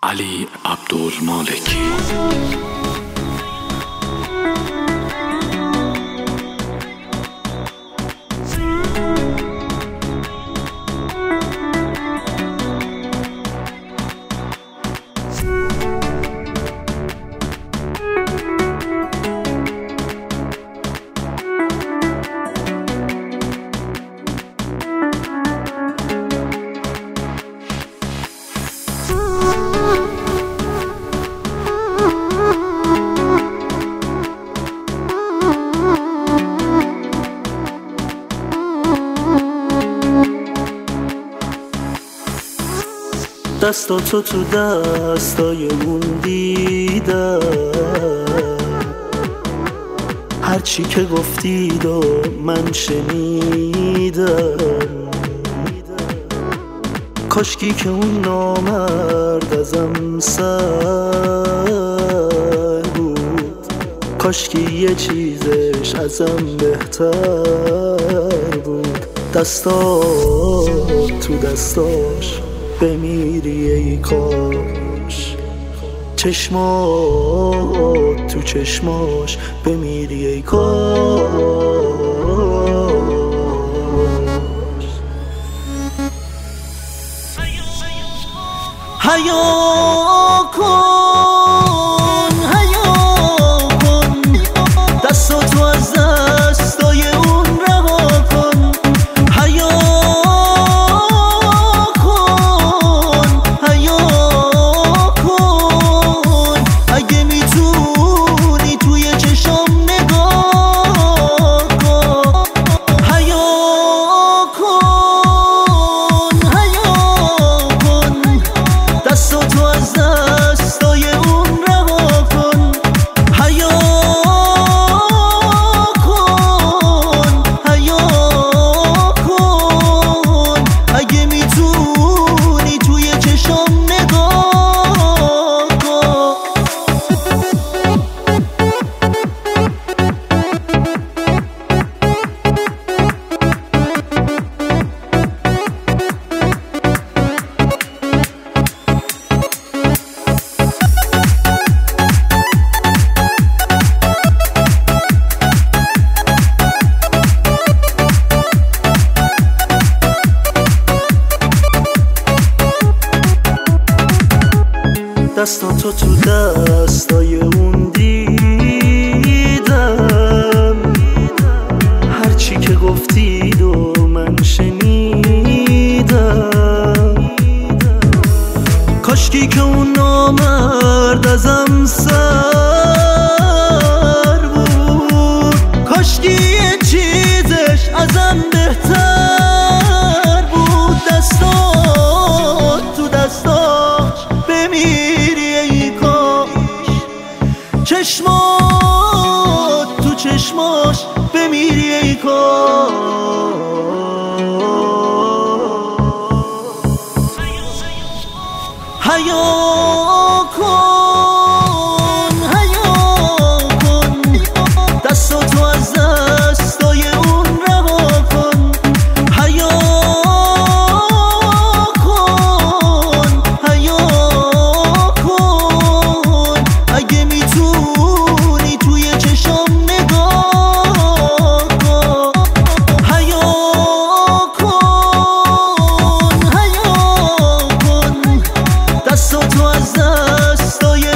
علی عبدالمالکی. دستاتو تو دستای اون دیدم، هرچی که گفتید و من شنیدم. کاشکی که اون نامرد ازم سر بود، کاشکی یه چیزش ازم بهتر بود. دستات تو دستاش بمیری ای کاش، چشمات تو چشماش بمیری ای کاش. حیا کن حیا کن، دستاتو از دستای اون رها کن. حیا کن حیا کن، اگه میتونی توی چشام نگاه کن. حیا کن حیا کن، دستاتو از دستای اون رها کن. حیا کن حیا کن، اگه میتونی توی چشام نگاه کن. دستاتو تو دستای اون دیدم، هرچی که گفتید و من شنیدم. کاشکی که اون نامرد ازم سر بود، کاشکی یه چیزش ازم بهتر بود. دستات تو دستاش بمیری ای کاش، چشمات تو چشماش بمیری ای کاش. حیا کن حیا کن، دستاتو از دستای اون رها کن. حیا کن حیا کن، اگه میتونی توی چشام نگاه کن. حیا کن حیا کن، دستاتو از دستای